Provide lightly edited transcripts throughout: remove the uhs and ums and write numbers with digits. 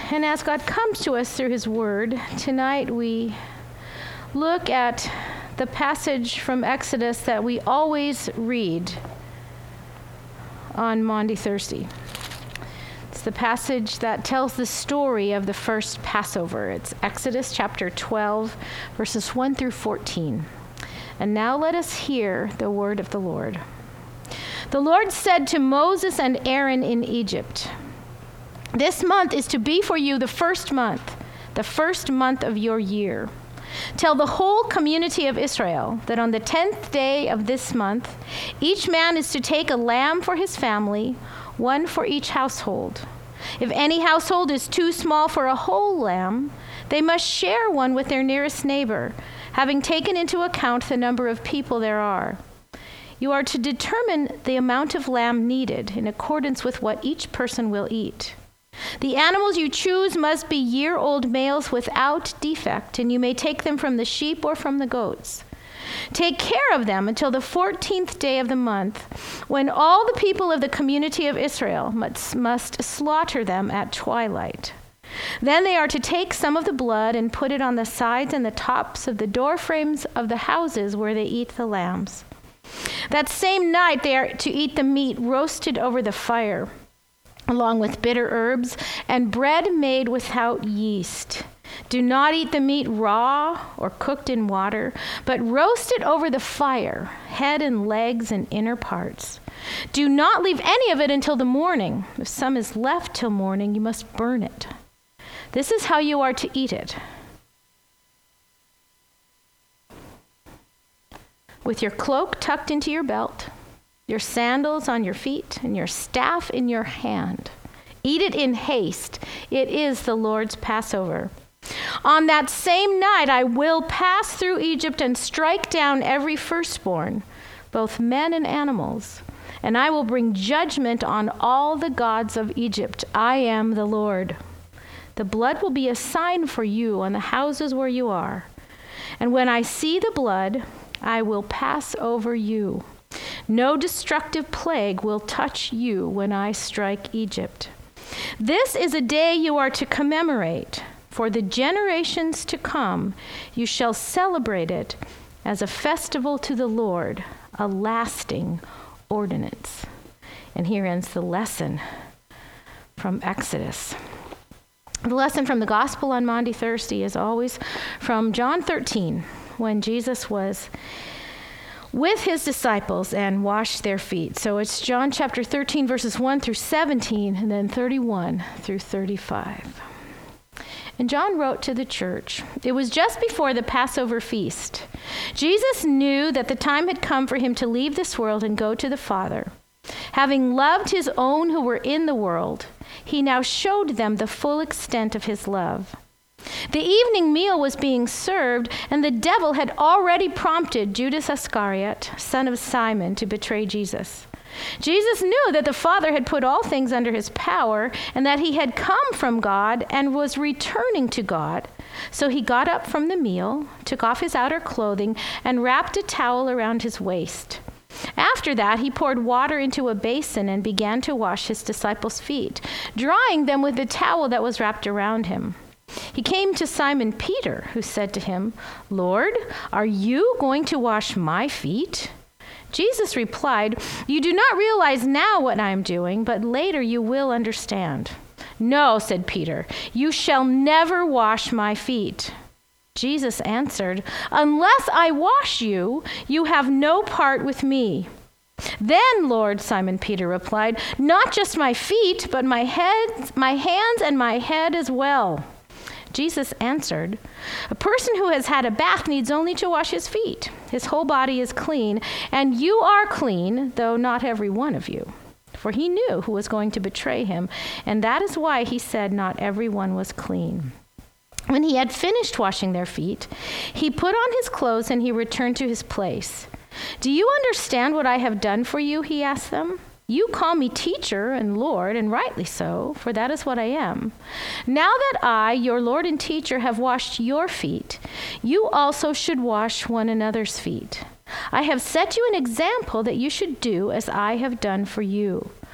And as God comes to us through his word, tonight we look at the passage from Exodus that we always read on Maundy Thursday. It's the passage that tells the story of the first Passover. It's Exodus chapter 12, verses 1 through 14. And now let us hear the word of the Lord. The Lord said to Moses and Aaron in Egypt, "This month is to be for you the first month of your year. Tell the whole community of Israel that on the 10th day of this month, each man is to take a lamb for his family, one for each household. If any household is too small for a whole lamb, they must share one with their nearest neighbor, having taken into account the number of people there are. You are to determine the amount of lamb needed in accordance with what each person will eat. The animals you choose must be year-old males without defect, and you may take them from the sheep or from the goats. Take care of them until the 14th day of the month, when all the people of the community of Israel must slaughter them at twilight. Then they are to take some of the blood and put it on the sides and the tops of the door frames of the houses where they eat the lambs. That same night they are to eat the meat roasted over the fire, along with bitter herbs and bread made without yeast. Do not eat the meat raw or cooked in water, but roast it over the fire, head and legs and inner parts. Do not leave any of it until the morning. If some is left till morning, you must burn it. This is how you are to eat it: with your cloak tucked into your belt, your sandals on your feet, and your staff in your hand. Eat it in haste. It is the Lord's Passover. On that same night I will pass through Egypt and strike down every firstborn, both men and animals, and I will bring judgment on all the gods of Egypt. I am the Lord. The blood will be a sign for you on the houses where you are. And when I see the blood, I will pass over you. No destructive plague will touch you when I strike Egypt. This is a day you are to commemorate. For the generations to come, you shall celebrate it as a festival to the Lord, a lasting ordinance." And here ends the lesson from Exodus. The lesson from the Gospel on Maundy Thursday is always from John 13, when Jesus was with his disciples and washed their feet. So it's John chapter 13, verses 1 through 17, and then 31 through 35. And John wrote to the church, "It was just before the Passover feast. Jesus knew that the time had come for him to leave this world and go to the Father. Having loved his own who were in the world, he now showed them the full extent of his love. The evening meal was being served, and the devil had already prompted Judas Iscariot, son of Simon, to betray Jesus. Jesus knew that the Father had put all things under his power, and that he had come from God and was returning to God. So he got up from the meal, took off his outer clothing, and wrapped a towel around his waist. After that, he poured water into a basin and began to wash his disciples' feet, drying them with the towel that was wrapped around him. He came to Simon Peter, who said to him, 'Lord, are you going to wash my feet?' Jesus replied, 'You do not realize now what I am doing, but later you will understand.' 'No,' said Peter, 'you shall never wash my feet.' Jesus answered, 'Unless I wash you, you have no part with me.' 'Then, Lord,' Simon Peter replied, 'not just my feet, but my hands and my head as well.' Jesus answered, 'A person who has had a bath needs only to wash his feet. His whole body is clean, and you are clean, though not every one of you.' For he knew who was going to betray him, and that is why he said not everyone was clean. When he had finished washing their feet, he put on his clothes and he returned to his place. 'Do you understand what I have done for you?' he asked them. 'You call me teacher and Lord, and rightly so, for that is what I am. Now that I, your Lord and teacher, have washed your feet, you also should wash one another's feet. I have set you an example that you should do as I have done for you.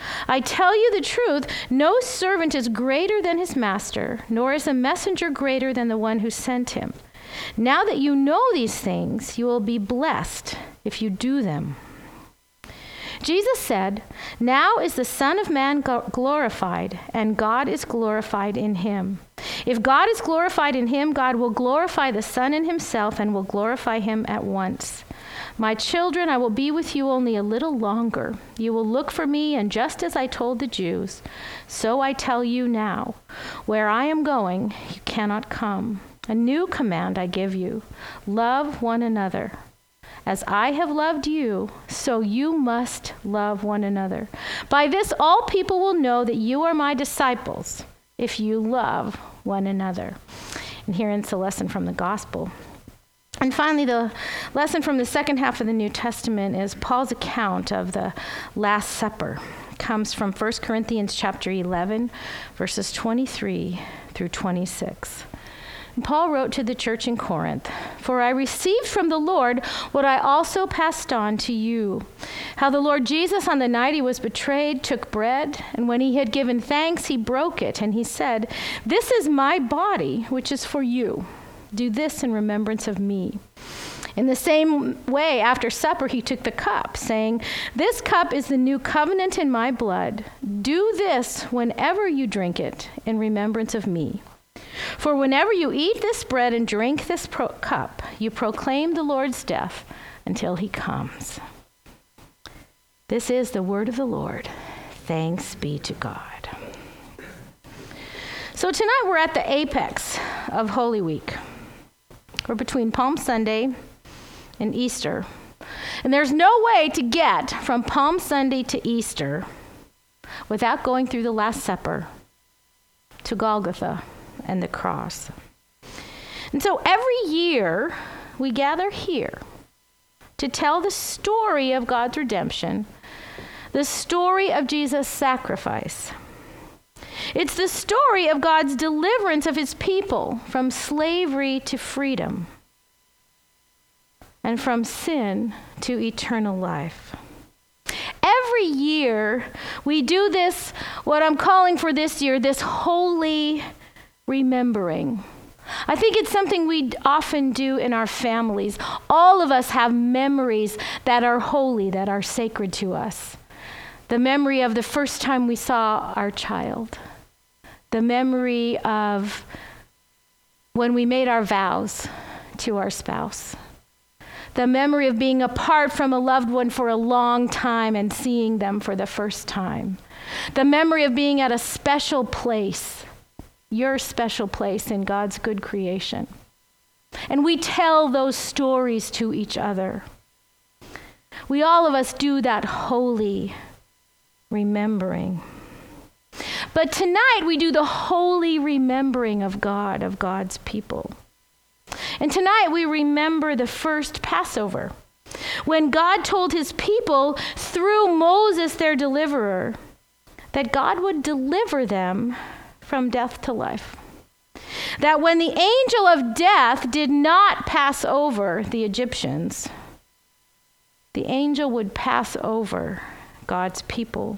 I tell you the truth, no servant is greater than his master, nor is a messenger greater than the one who sent him. Now that you know these things, you will be blessed if you do them. Jesus said, now is the Son of Man glorified, and God is glorified in him. If God is glorified in him, God will glorify the Son in himself and will glorify him at once. My children, I will be with you only a little longer. You will look for me, and just as I told the Jews, so I tell you now, where I am going, you cannot come. A new command I give you, love one another. As I have loved you, so you must love one another. By this, all people will know that you are my disciples, if you love one another. And here ends the lesson from the gospel. And finally, the lesson from the second half of the New Testament is Paul's account of the Last Supper. It comes from 1 Corinthians chapter 11, verses 23 through 26. And Paul wrote to the church in Corinth, for I received from the Lord what I also passed on to you, how the Lord Jesus on the night he was betrayed took bread, and when he had given thanks, he broke it, and he said, this is my body, which is for you. Do this in remembrance of me. In the same way, after supper, he took the cup, saying, this cup is the new covenant in my blood. Do this whenever you drink it in remembrance of me. For whenever you eat this bread and drink this cup, you proclaim the Lord's death until he comes. This is the word of the Lord. Thanks be to God. So tonight we're at the apex of Holy Week. We're between Palm Sunday and Easter. And there's no way to get from Palm Sunday to Easter without going through the Last Supper to Golgotha and the cross. And so every year we gather here to tell the story of God's redemption, the story of Jesus' sacrifice. It's the story of God's deliverance of his people from slavery to freedom and from sin to eternal life. Every year we do this, what I'm calling for this year, this holy remembering. I think it's something we often do in our families. All of us have memories that are holy, that are sacred to us. The memory of the first time we saw our child. The memory of when we made our vows to our spouse. The memory of being apart from a loved one for a long time and seeing them for the first time. The memory of being at a special place, your special place in God's good creation. And we tell those stories to each other. We all of us do that holy remembering. But tonight we do the holy remembering of God, of God's people. And tonight we remember the first Passover, when God told his people through Moses, their deliverer, that God would deliver them from death to life. That when the angel of death did not pass over the Egyptians, the angel would pass over God's people.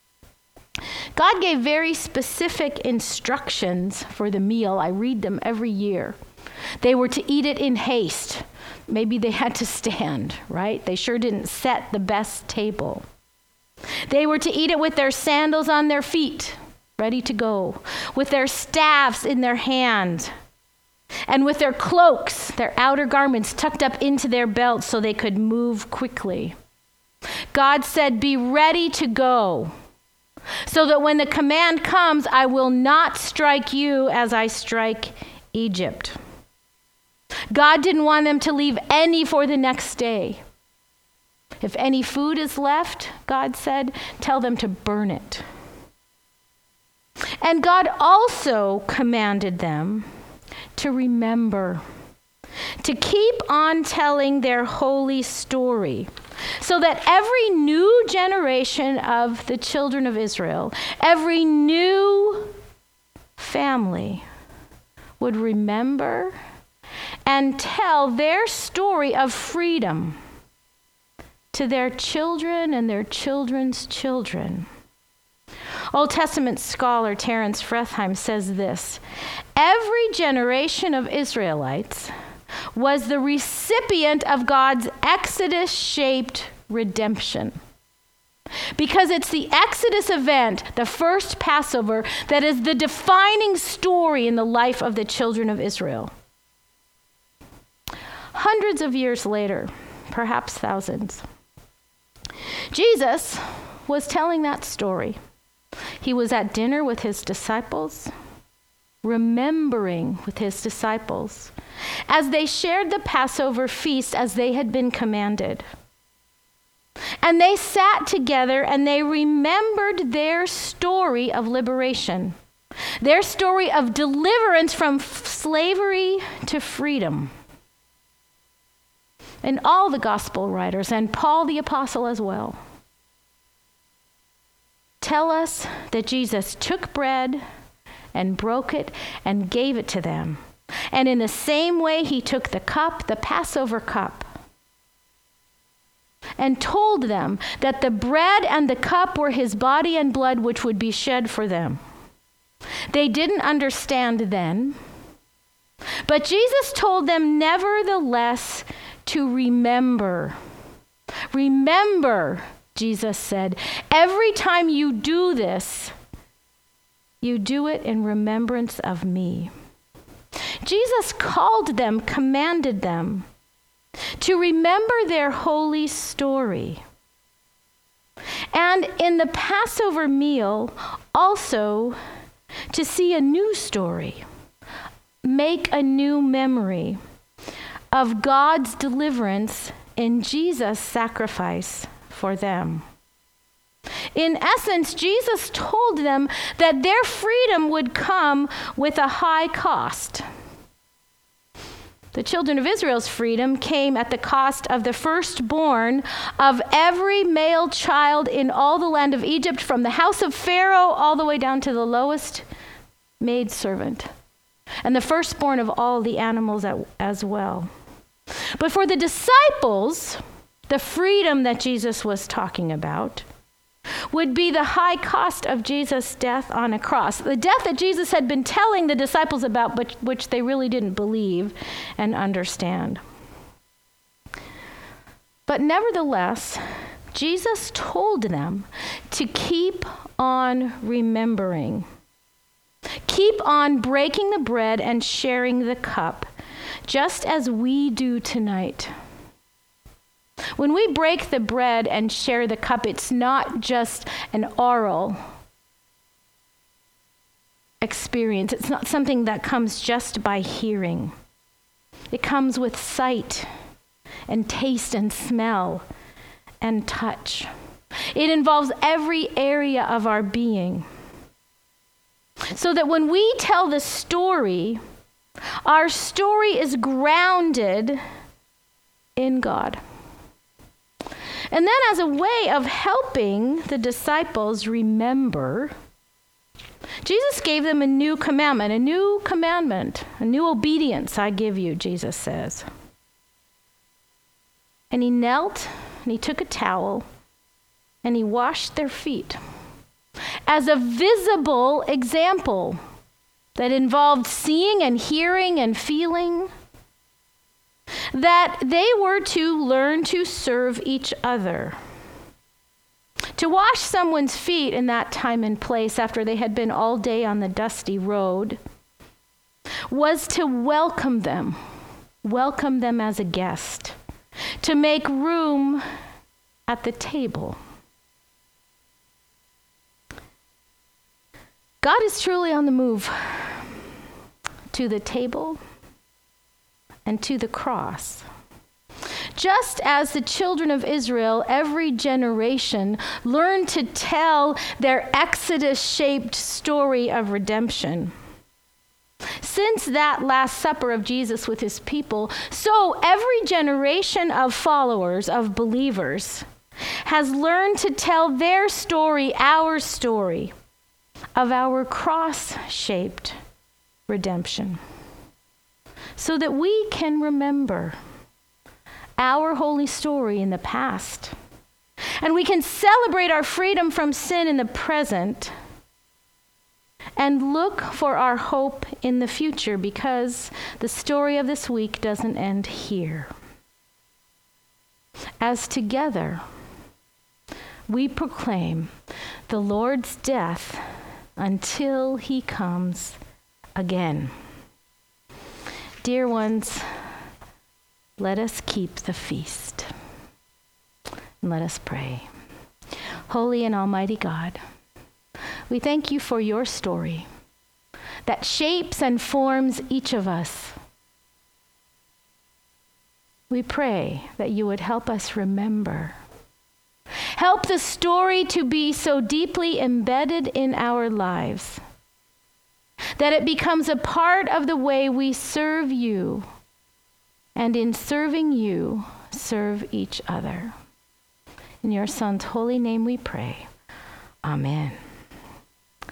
God gave very specific instructions for the meal. I read them every year. They were to eat it in haste. Maybe they had to stand, right? They sure didn't set the best table. They were to eat it with their sandals on their feet, ready to go, with their staffs in their hand, and with their cloaks, their outer garments, tucked up into their belts so they could move quickly. God said, be ready to go, so that when the command comes, I will not strike you as I strike Egypt. God didn't want them to leave any for the next day. If any food is left, God said, tell them to burn it. And God also commanded them to remember, to keep on telling their holy story, so that every new generation of the children of Israel, every new family would remember and tell their story of freedom to their children and their children's children Old Testament scholar Terence Fretheim says this: every generation of Israelites was the recipient of God's Exodus-shaped redemption. Because it's the Exodus event, the first Passover, that is the defining story in the life of the children of Israel. Hundreds of years later, perhaps thousands, Jesus was telling that story. He was at dinner with his disciples, remembering with his disciples, as they shared the Passover feast as they had been commanded. And they sat together and they remembered their story of liberation, their story of deliverance from slavery to freedom. And all the gospel writers, and Paul the apostle as well, tell us that Jesus took bread and broke it and gave it to them. And in the same way, he took the cup, the Passover cup, and told them that the bread and the cup were his body and blood which would be shed for them. They didn't understand then, but Jesus told them nevertheless to remember. Remember, Jesus said, every time you do this, you do it in remembrance of me. Jesus called them, commanded them to remember their holy story. And in the Passover meal, also to see a new story, make a new memory of God's deliverance in Jesus' sacrifice for them. In essence, Jesus told them that their freedom would come with a high cost. The children of Israel's freedom came at the cost of the firstborn of every male child in all the land of Egypt, from the house of Pharaoh all the way down to the lowest maidservant, and the firstborn of all the animals as well. But for the disciples, the freedom that Jesus was talking about would be the high cost of Jesus' death on a cross. The death that Jesus had been telling the disciples about, but which they really didn't believe and understand. But nevertheless, Jesus told them to keep on remembering. Keep on breaking the bread and sharing the cup, just as we do tonight. When we break the bread and share the cup, it's not just an oral experience. It's not something that comes just by hearing. It comes with sight and taste and smell and touch. It involves every area of our being. So that when we tell the story, our story is grounded in God. And then, as a way of helping the disciples remember, Jesus gave them a new commandment, a new obedience I give you, Jesus says. And he knelt, and he took a towel, and he washed their feet as a visible example that involved seeing and hearing and feeling, that they were to learn to serve each other. To wash someone's feet in that time and place after they had been all day on the dusty road was to welcome them as a guest, to make room at the table. God is truly on the move to the table and to the cross. Just as the children of Israel, every generation, learned to tell their Exodus-shaped story of redemption. Since that Last Supper of Jesus with his people, so every generation of followers, of believers, has learned to tell their story, our story, of our cross-shaped redemption, so that we can remember our holy story in the past, and we can celebrate our freedom from sin in the present, and look for our hope in the future, because the story of this week doesn't end here. As together we proclaim the Lord's death until he comes again. Dear ones, let us keep the feast. And let us pray. Holy and almighty God, we thank you for your story that shapes and forms each of us. We pray that you would help us remember. Help the story to be so deeply embedded in our lives that it becomes a part of the way we serve you, and in serving you, serve each other. In your Son's holy name we pray. Amen.